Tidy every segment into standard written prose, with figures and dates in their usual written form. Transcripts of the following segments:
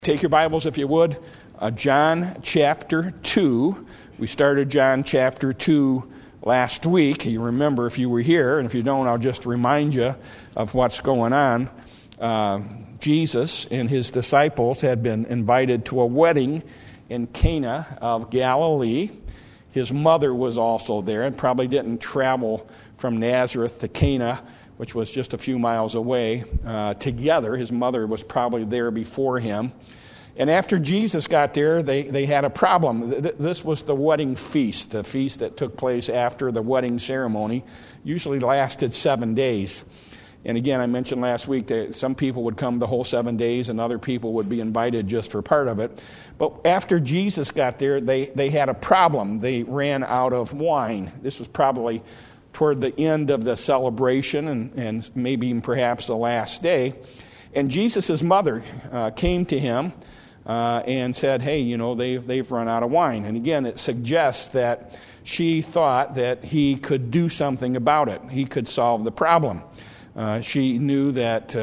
Take your Bibles, if you would, John chapter 2. We started John chapter 2 last week. You remember if you were here, and if you don't, I'll just remind you of what's going on. Jesus and his disciples had been invited to a wedding in Cana of Galilee. His mother was also there and probably didn't travel from Nazareth to Cana, which was just a few miles away, together. His mother was probably there before him. And after Jesus got there, they had a problem. This was the wedding feast, the feast that took place after the wedding ceremony, usually lasted 7 days. And again, I mentioned last week that some people would come the whole 7 days and other people would be invited just for part of it. But after Jesus got there, they had a problem. They ran out of wine. This was probably toward the end of the celebration and maybe even perhaps the last day. And Jesus' mother came to him and said, hey, you know, they've run out of wine. And again, it suggests that she thought that he could do something about it. He could solve the problem. She knew that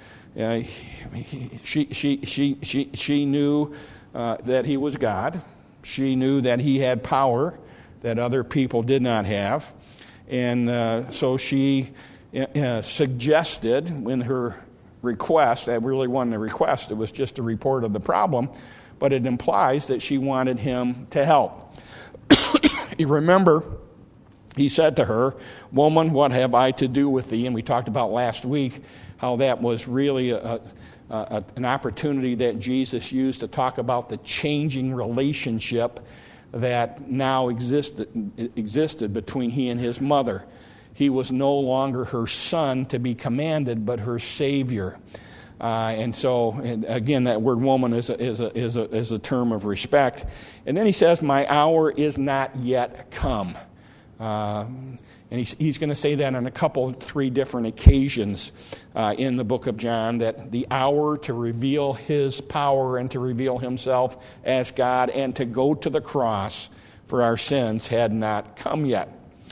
she knew that he was God. She knew that he had power that other people did not have. And so she suggested in her request, that really wasn't a request, it was just a report of the problem, but it implies that she wanted him to help. You remember, he said to her, "Woman, what have I to do with thee?" And we talked about last week how that was really an opportunity that Jesus used to talk about the changing relationship that now existed between he and his mother. He was no longer her son to be commanded, but her Savior. And again, that word "woman" is a term of respect. And then he says, "My hour is not yet come." And he's going to say that on three different occasions in the book of John, that the hour to reveal his power and to reveal himself as God and to go to the cross for our sins had not come yet.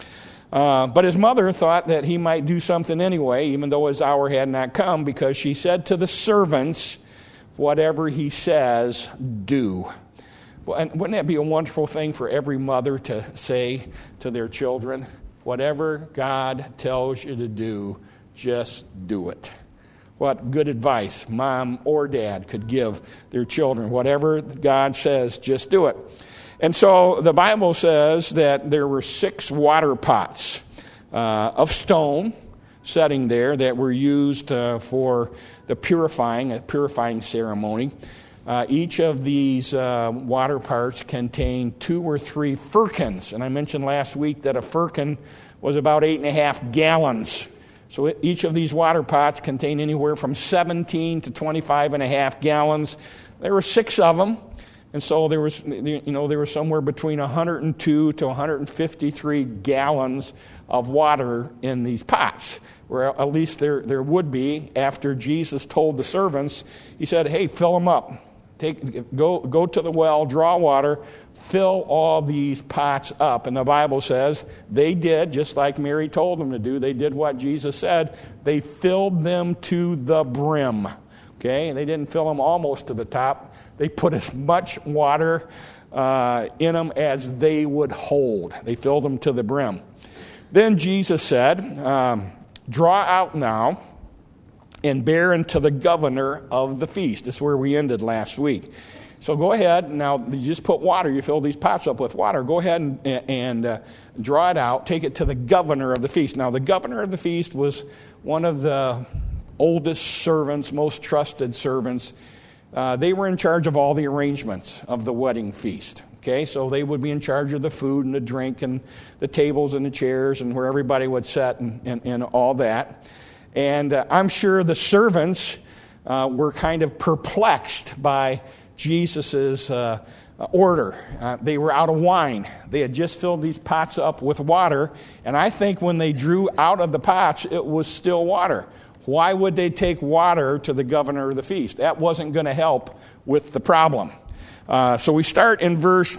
But his mother thought that he might do something anyway, even though his hour had not come, because she said to the servants, "Whatever he says, do." Well, and wouldn't that be a wonderful thing for every mother to say to their children? Whatever God tells you to do, just do it. What good advice mom or dad could give their children. Whatever God says, just do it. And so the Bible says that there were 6 water pots of stone setting there that were used for the purifying ceremony. Each of these water pots contained 2 or 3 firkins. And I mentioned last week that a firkin was about 8.5 gallons. So each of these water pots contained anywhere from 17 to 25.5 gallons. There were 6 of them. And so there was somewhere between 102 to 153 gallons of water in these pots, where at least there would be. After Jesus told the servants, he said, "Hey, fill them up. Go to the well, draw water, fill all these pots up." And the Bible says they did, just like Mary told them to do. They did what Jesus said. They filled them to the brim. Okay, and they didn't fill them almost to the top. They put as much water in them as they would hold. They filled them to the brim. Then Jesus said, "Draw out now and bear unto the governor of the feast." This is where we ended last week. So go ahead. Now, you just put water. You fill these pots up with water. Go ahead and draw it out. Take it to the governor of the feast. Now, the governor of the feast was one of the oldest servants, most trusted servants. They were in charge of all the arrangements of the wedding feast. Okay, so they would be in charge of the food and the drink and the tables and the chairs and where everybody would sit and all that. And I'm sure the servants were kind of perplexed by Jesus's order. They were out of wine. They had just filled these pots up with water, and I think when they drew out of the pots, it was still water. Why would they take water to the governor of the feast? That wasn't going to help with the problem. So we start in verse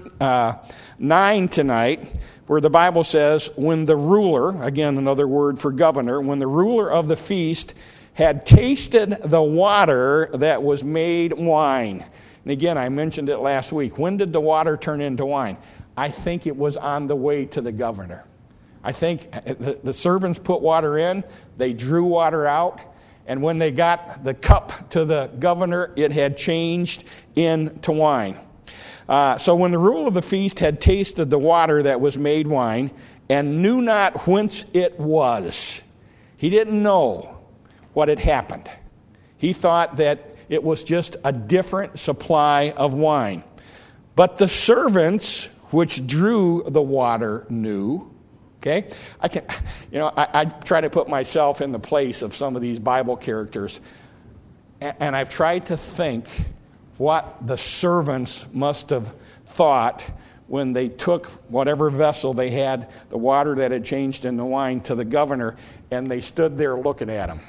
9 tonight, where the Bible says, "When the ruler," again another word for governor, "when the ruler of the feast had tasted the water that was made wine." And again, I mentioned it last week. When did the water turn into wine? I think it was on the way to the governor. I think the servants put water in, they drew water out, and when they got the cup to the governor, it had changed into wine. So when the ruler of the feast had tasted the water that was made wine, and knew not whence it was, he didn't know what had happened. He thought that it was just a different supply of wine. But the servants which drew the water knew. Okay? I try to put myself in the place of some of these Bible characters, and I've tried to think what the servants must have thought when they took whatever vessel they had, the water that had changed into wine, to the governor, and they stood there looking at him.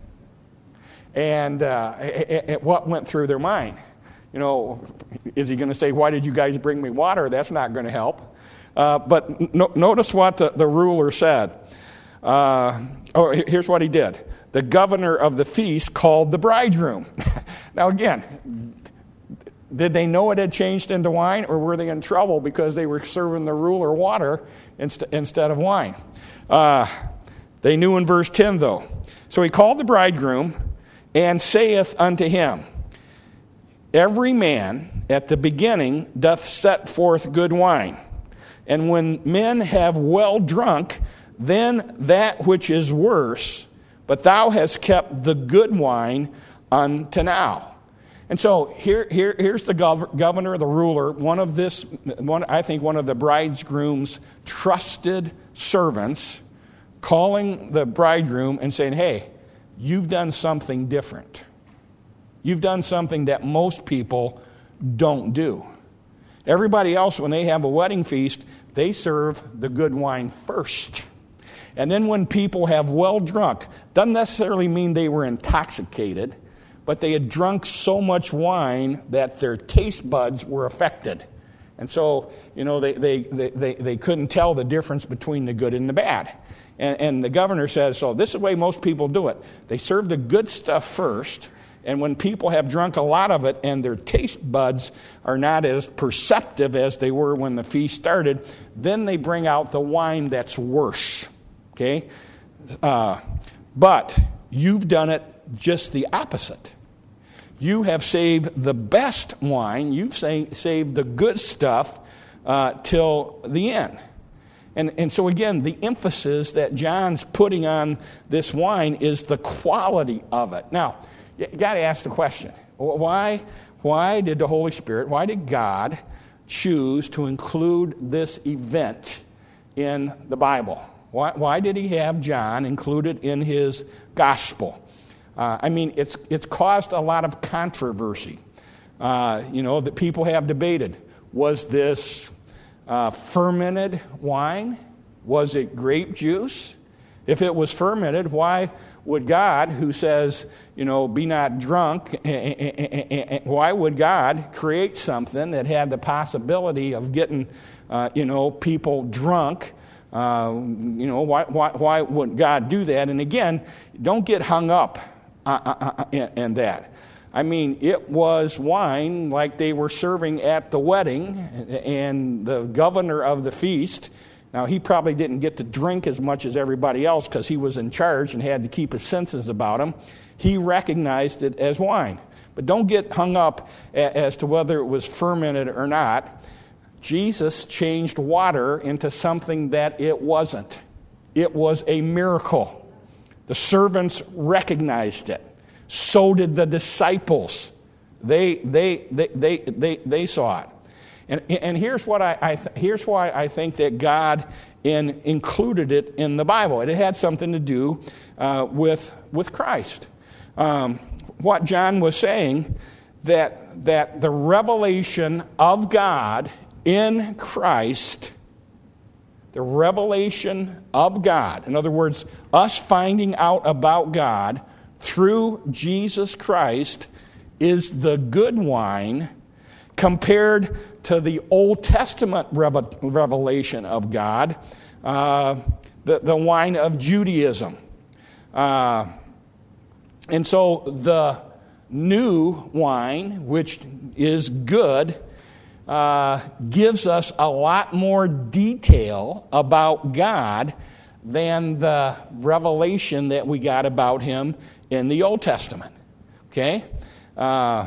And what went through their mind? Is he going to say, "Why did you guys bring me water?" That's not going to help. But notice what the ruler said. Here's what he did. The governor of the feast called the bridegroom. Now again, did they know it had changed into wine, or were they in trouble because they were serving the ruler water instead of wine? They knew in verse 10, though. So he called the bridegroom and saith unto him, Every man at the beginning doth set forth good wine, and when men have well drunk, then that which is worse, but thou hast kept the good wine unto now. And so here's the governor, the ruler, I think one of the bridegroom's trusted servants, calling the bridegroom and saying, "Hey, you've done something different. You've done something that most people don't do. Everybody else, when they have a wedding feast, they serve the good wine first. And then when people have well drunk, doesn't necessarily mean they were intoxicated, but they had drunk so much wine that their taste buds were affected. And so, they couldn't tell the difference between the good and the bad. And the governor says, so this is the way most people do it. They serve the good stuff first, and when people have drunk a lot of it and their taste buds are not as perceptive as they were when the feast started, then they bring out the wine that's worse. Okay? But you've done it just the opposite. You have saved the best wine. You've saved the good stuff till the end. And so again, the emphasis that John's putting on this wine is the quality of it. Now, you got to ask the question, why did the Holy Spirit, why did God choose to include this event in the Bible? Why did he have John included in his gospel? It's caused a lot of controversy. That people have debated. Was this fermented wine? Was it grape juice? If it was fermented, why would God, who says, be not drunk, why would God create something that had the possibility of getting, people drunk? Why would God do that? And again, don't get hung up in that. It was wine like they were serving at the wedding, and the governor of the feast, now he probably didn't get to drink as much as everybody else because he was in charge and had to keep his senses about him. He recognized it as wine. But don't get hung up as to whether it was fermented or not. Jesus changed water into something that it wasn't. It was a miracle. The servants recognized it. So did the disciples. They saw it. And here's why I think that God included it in the Bible. It had something to do with Christ. What John was saying, that the revelation of God in Christ, the revelation of God, in other words, us finding out about God through Jesus Christ, is the good wine compared to the Old Testament revelation of God, the wine of Judaism. And so new wine, which is good, gives us a lot more detail about God than the revelation that we got about him in the Old Testament. Okay? And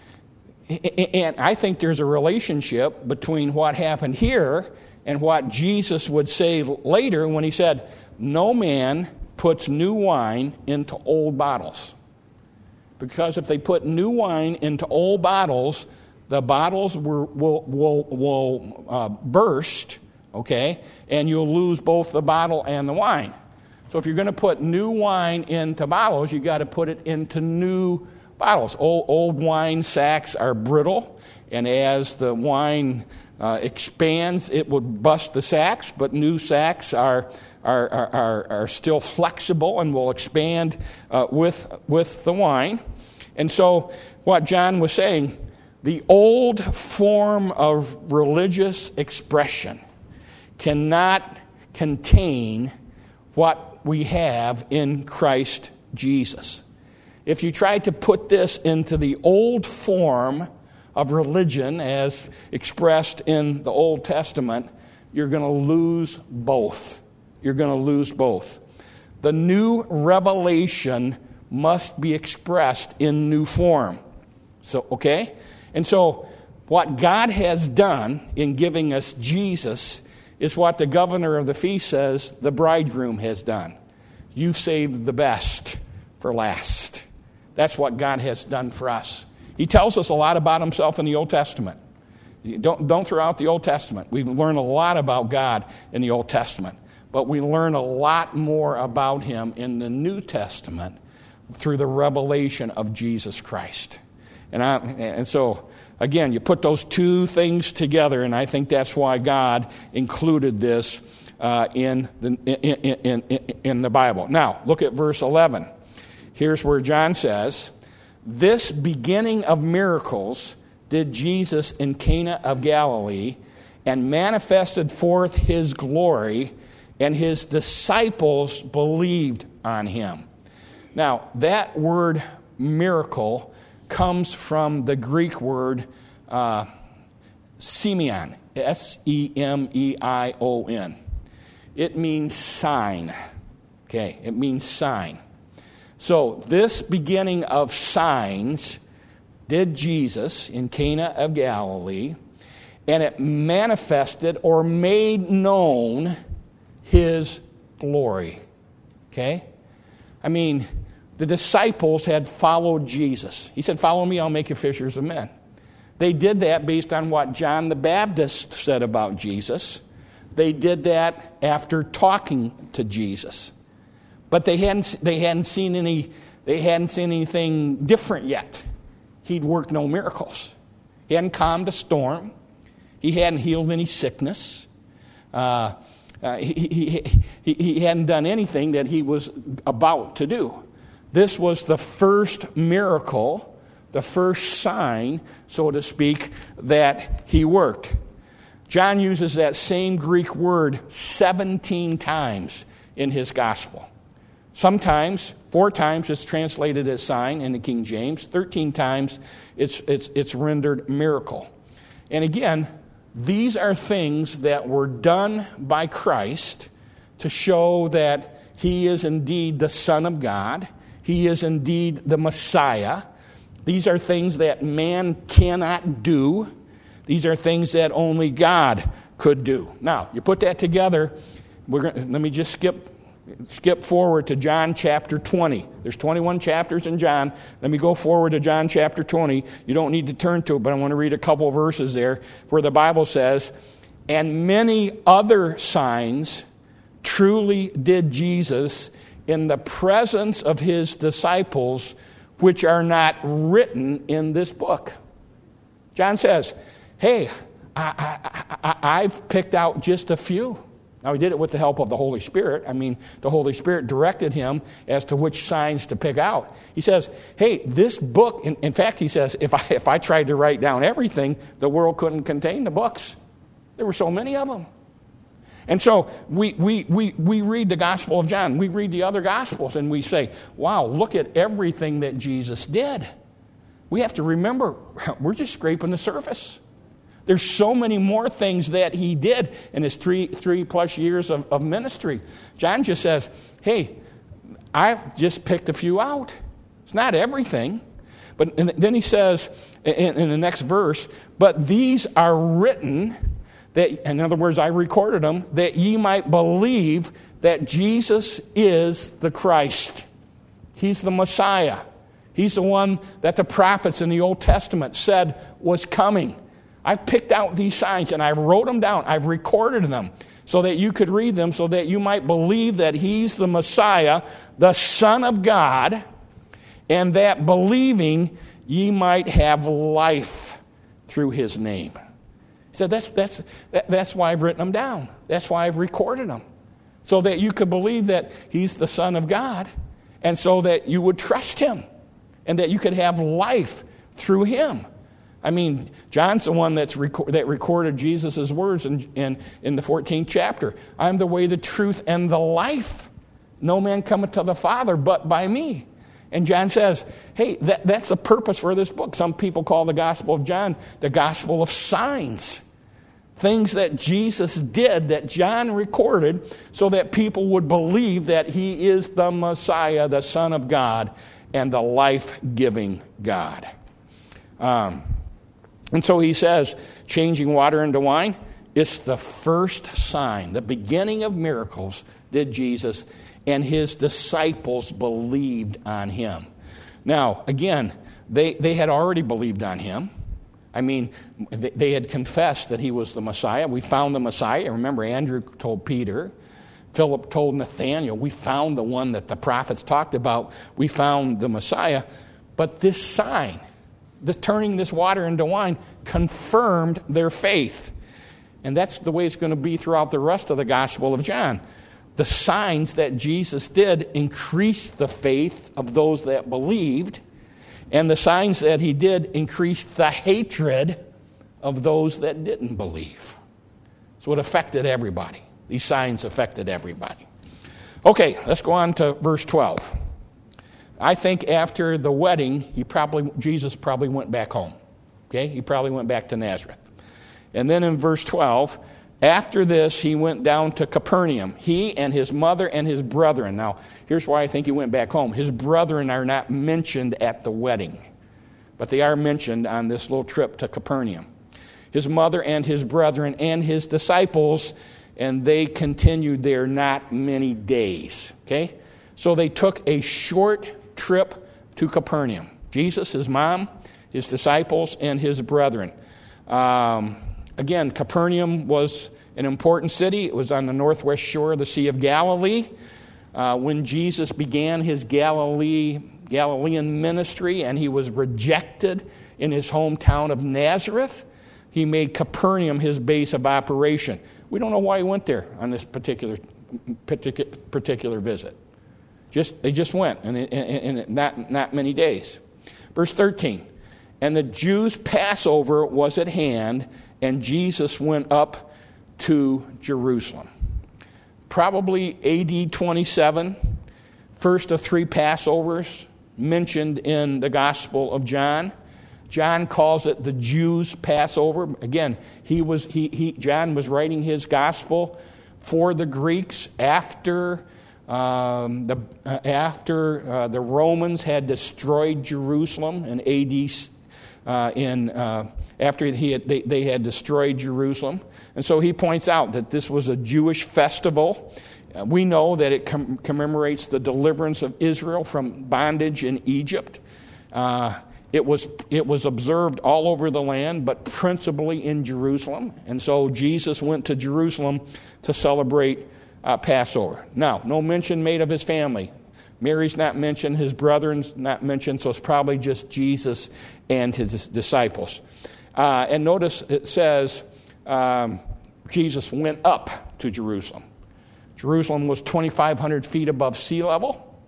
I think there's a relationship between what happened here and what Jesus would say later when he said, no man puts new wine into old bottles. Because if they put new wine into old bottles, the bottles will burst, okay, and you'll lose both the bottle and the wine. So if you're going to put new wine into bottles, you got to put it into new bottles. Old wine sacks are brittle, and as the wine expands, it will bust the sacks. But new sacks are still flexible and will expand with the wine. And so, what John was saying, the old form of religious expression cannot contain what we have in Christ Jesus. If you try to put this into the old form of religion as expressed in the Old Testament, you're going to lose both. You're going to lose both. The new revelation must be expressed in new form. So, okay? And so, what God has done in giving us Jesus is what the governor of the feast says the bridegroom has done. You've saved the best for last. That's what God has done for us. He tells us a lot about himself in the Old Testament. Don't throw out the Old Testament. We learn a lot about God in the Old Testament. But we learn a lot more about him in the New Testament through the revelation of Jesus Christ. And so, again, you put those two things together, and I think that's why God included this in the Bible. Now, look at verse 11. Here's where John says, "This beginning of miracles did Jesus in Cana of Galilee, and manifested forth his glory, and his disciples believed on him." Now, that word miracle comes from the Greek word semeion, S-E-M-E-I-O-N. It means sign. Okay, it means sign. So, this beginning of signs did Jesus in Cana of Galilee, and it manifested or made known his glory. Okay? I mean, the disciples had followed Jesus. He said, "Follow me, I'll make you fishers of men." They did that based on what John the Baptist said about Jesus. They did that after talking to Jesus. But they hadn't seen anything different yet. He'd worked no miracles. He hadn't calmed a storm. He hadn't healed any sickness. He hadn't done anything that he was about to do. This was the first miracle, the first sign, so to speak, that he worked. John uses that same Greek word 17 times in his gospel. Sometimes, 4 times it's translated as sign in the King James. 13 times it's rendered miracle. And again, these are things that were done by Christ to show that he is indeed the Son of God. He is indeed the Messiah. These are things that man cannot do. These are things that only God could do. Now, you put that together. Let me just skip forward to John chapter 20. There's 21 chapters in John. Let me go forward to John chapter 20. You don't need to turn to it, but I want to read a couple verses there where the Bible says, "And many other signs truly did Jesus in the presence of his disciples, which are not written in this book." John says, hey, I've picked out just a few. Now, he did it with the help of the Holy Spirit. I mean, the Holy Spirit directed him as to which signs to pick out. He says, hey, this book, in fact, he says, if I tried to write down everything, the world couldn't contain the books. There were so many of them. And so we read the Gospel of John. We read the other Gospels, and we say, wow, look at everything that Jesus did. we have to remember, we're just scraping the surface. There's so many more things that he did in his three plus years of ministry. John just says, hey, I've just picked a few out. It's not everything. But then he says in the next verse, but these are written, that, in other words, I recorded them, that ye might believe that Jesus is the Christ. He's the Messiah. He's the one that the prophets in the Old Testament said was coming. I've picked out these signs and I wrote them down. I've recorded them so that you could read them, so that you might believe that he's the Messiah, the Son of God, and that believing ye might have life through his name. He said that's why I've written them down. That's why I've recorded them, so that you could believe that he's the Son of God, and so that you would trust him, and that you could have life through him. I mean, John's the one that recorded Jesus' words in the 14th chapter. I'm the way, the truth, and the life. No man cometh to the Father but by me. And John says, hey, that's the purpose for this book. Some people call the Gospel of John the Gospel of signs. Things that Jesus did, that John recorded, so that people would believe that he is the Messiah, the Son of God, and the life-giving God. And so he says, changing water into wine, it's the first sign. The beginning of miracles did Jesus, and his disciples believed on him. Now, again, they had already believed on him. I mean, they had confessed that he was the Messiah. We found the Messiah. Remember, Andrew told Peter. Philip told Nathanael, we found the one that the prophets talked about. We found the Messiah. But this sign, turning this water into wine, confirmed their faith. And that's the way it's going to be throughout the rest of the Gospel of John. The signs that Jesus did increased the faith of those that believed, and the signs that he did increased the hatred of those that didn't believe. So it affected everybody. These signs affected everybody. Okay, let's go on to verse 12. I think after the wedding, Jesus probably went back home. Okay, he probably went back to Nazareth. And then in verse 12, after this, he went down to Capernaum, he and his mother and his brethren. Now, here's why I think he went back home. His brethren are not mentioned at the wedding, but they are mentioned on this little trip to Capernaum. His mother and his brethren and his disciples, and they continued there not many days. Okay? So they took a short trip to Capernaum. Jesus, his mom, his disciples, and his brethren. Again, Capernaum was an important city. It was on the northwest shore of the Sea of Galilee. When Jesus began his Galilean ministry and he was rejected in his hometown of Nazareth, he made Capernaum his base of operation. We don't know why he went there on this particular visit. They just went, and not many days. Verse 13, and the Jews' Passover was at hand, and Jesus went up to Jerusalem. Probably AD 27, first of 3 Passovers mentioned in the Gospel of John. John calls it the Jews' Passover. Again, John was writing his gospel for the Greeks after the Romans had destroyed Jerusalem in AD. After they had destroyed Jerusalem. And so he points out that this was a Jewish festival. We know that it commemorates the deliverance of Israel from bondage in Egypt. It was observed all over the land, but principally in Jerusalem. And so Jesus went to Jerusalem to celebrate Passover. Now, no mention made of his family. Mary's not mentioned, his brethren's not mentioned, so it's probably just Jesus and his disciples. And notice it says Jesus went up to Jerusalem. Jerusalem was 2,500 feet above sea level.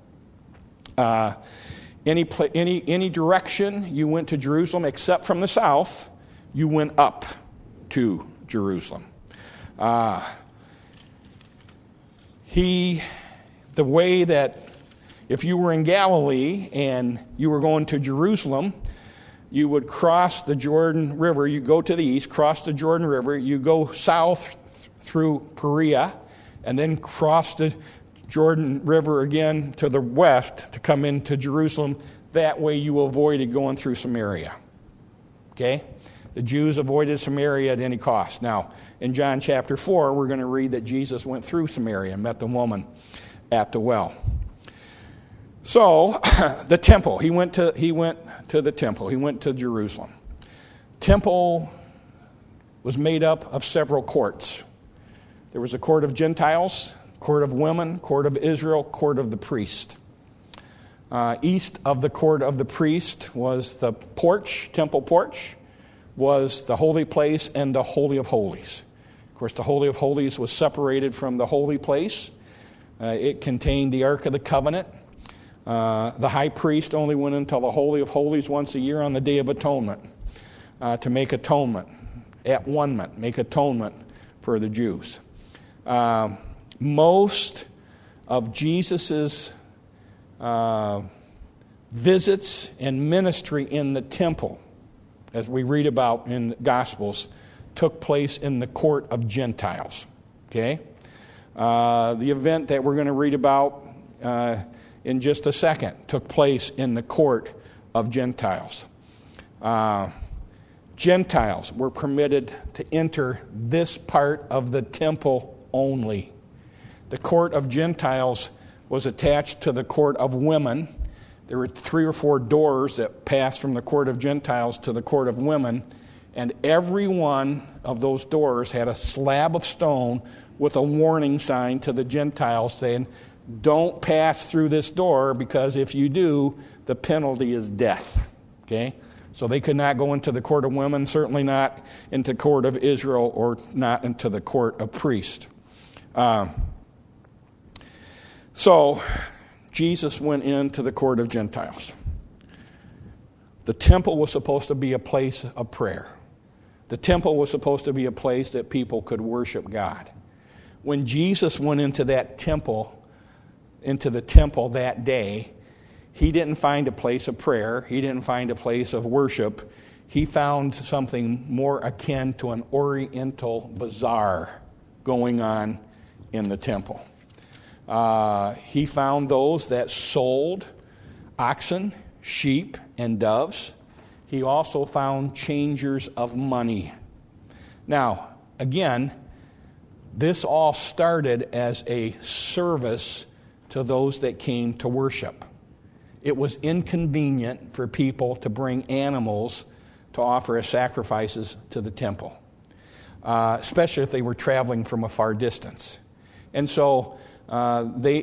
Any direction you went to Jerusalem except from the south, you went up to Jerusalem. The way that if you were in Galilee and you were going to Jerusalem, you would cross the Jordan River. You go to the east, cross the Jordan River. You go south through Perea, and then cross the Jordan River again to the west to come into Jerusalem. That way you avoided going through Samaria. Okay? The Jews avoided Samaria at any cost. Now, in John chapter 4, we're going to read that Jesus went through Samaria and met the woman at the well. So, the temple. He went to the temple. He went to Jerusalem. Temple was made up of several courts. There was a court of Gentiles, court of women, court of Israel, court of the priest. East of the court of the priest was the porch, temple porch, was the holy place and the Holy of Holies. Of course, the Holy of Holies was separated from the holy place. It contained the Ark of the Covenant. The high priest only went into the Holy of Holies once a year on the Day of Atonement to make atonement, at-one-ment, make atonement for the Jews. Most of Jesus's visits and ministry in the temple, as we read about in the Gospels, took place in the court of Gentiles. Okay? The event that we're going to read about in just a second took place in the court of Gentiles. Gentiles were permitted to enter this part of the temple only. The court of Gentiles was attached to the court of women. There were 3 or 4 doors that passed from the court of Gentiles to the court of women, and every one of those doors had a slab of stone with a warning sign to the Gentiles saying, don't pass through this door, because if you do, the penalty is death. Okay? So they could not go into the court of women, certainly not into the court of Israel, or not into the court of priests. So Jesus went into the court of Gentiles. The temple was supposed to be a place of prayer. The temple was supposed to be a place that people could worship God. When Jesus went into the temple that day, he didn't find a place of prayer. He didn't find a place of worship. He found something more akin to an oriental bazaar going on in the temple. He found those that sold oxen, sheep, and doves. He also found changers of money. Now, again, this all started as a service to those that came to worship. It was inconvenient for people to bring animals to offer as sacrifices to the temple, especially if they were traveling from a far distance. And so they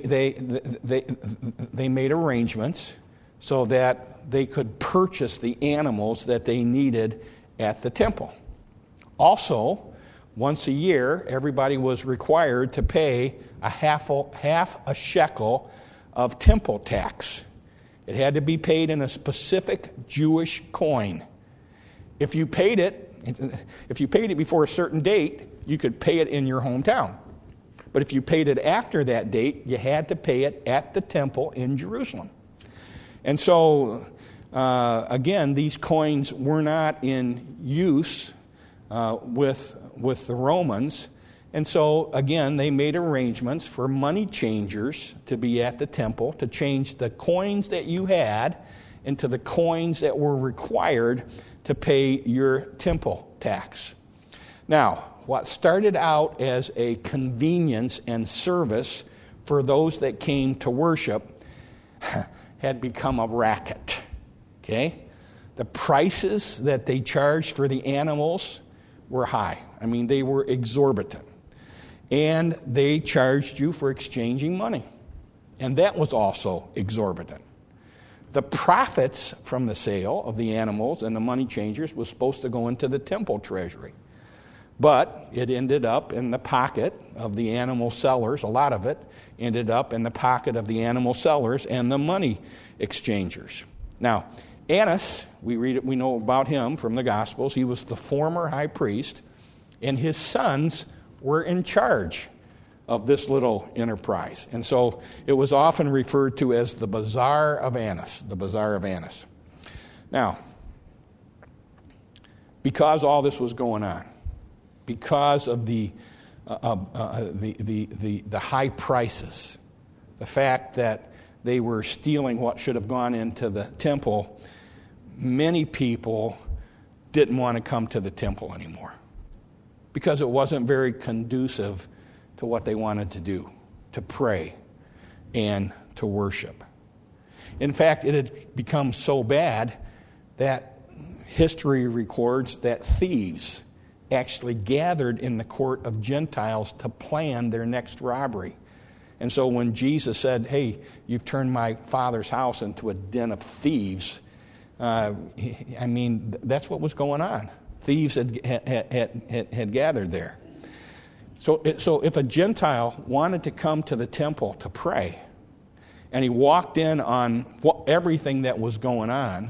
made arrangements so that they could purchase the animals that they needed at the temple. Also, once a year, everybody was required to pay a half a shekel of temple tax. It had to be paid in a specific Jewish coin. If you paid it before a certain date, you could pay it in your hometown. But if you paid it after that date, you had to pay it at the temple in Jerusalem. And so, again, these coins were not in use with the Romans. And so, again, they made arrangements for money changers to be at the temple to change the coins that you had into the coins that were required to pay your temple tax. Now, what started out as a convenience and service for those that came to worship had become a racket. Okay? The prices that they charged for the animals were high. I mean, they were exorbitant. And they charged you for exchanging money. And that was also exorbitant. The profits from the sale of the animals and the money changers was supposed to go into the temple treasury. But it ended up in the pocket of the animal sellers. A lot of it ended up in the pocket of the animal sellers and the money exchangers. Now, Annas, we know about him from the Gospels. He was the former high priest, and his sons were in charge of this little enterprise. And so it was often referred to as the Bazaar of Annas, the Bazaar of Annas. Now, because all this was going on, because of the high prices, the fact that they were stealing what should have gone into the temple, many people didn't want to come to the temple anymore because it wasn't very conducive to what they wanted to do, to pray and to worship. In fact, it had become so bad that history records that thieves actually gathered in the court of Gentiles to plan their next robbery. And so when Jesus said, hey, you've turned my Father's house into a den of thieves, that's what was going on. Thieves had gathered there. So if a Gentile wanted to come to the temple to pray, and he walked in on everything that was going on,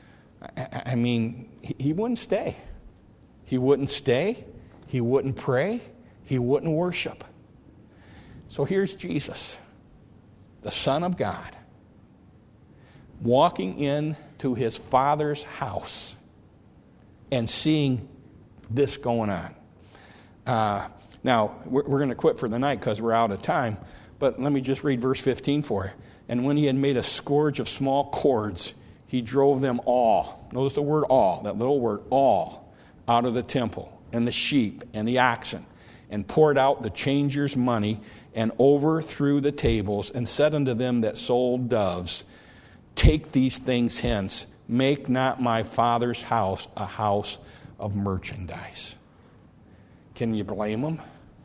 he wouldn't stay. He wouldn't stay. He wouldn't pray. He wouldn't worship. So here's Jesus, the Son of God, walking into his Father's house and seeing this going on. Now, we're going to quit for the night because we're out of time, but let me just read verse 15 for you. And when he had made a scourge of small cords, he drove them all. Notice the word all, that little word, all, out of the temple, and the sheep and the oxen, and poured out the changers' money, and overthrew the tables, and said unto them that sold doves, take these things hence, make not my Father's house a house of merchandise. Can you blame them?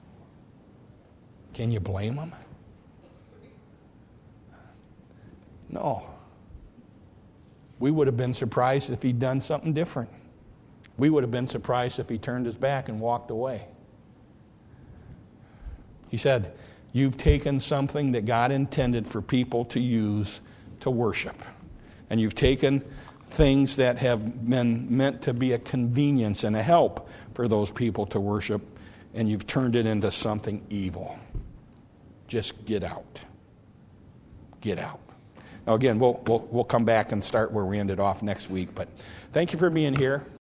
Can you blame them? No. We would have been surprised if he'd done something different. We would have been surprised if he turned his back and walked away. He said, you've taken something that God intended for people to use to worship. And you've taken things that have been meant to be a convenience and a help for those people to worship, and you've turned it into something evil. Just get out. Get out. Now again, we'll come back and start where we ended off next week. But thank you for being here.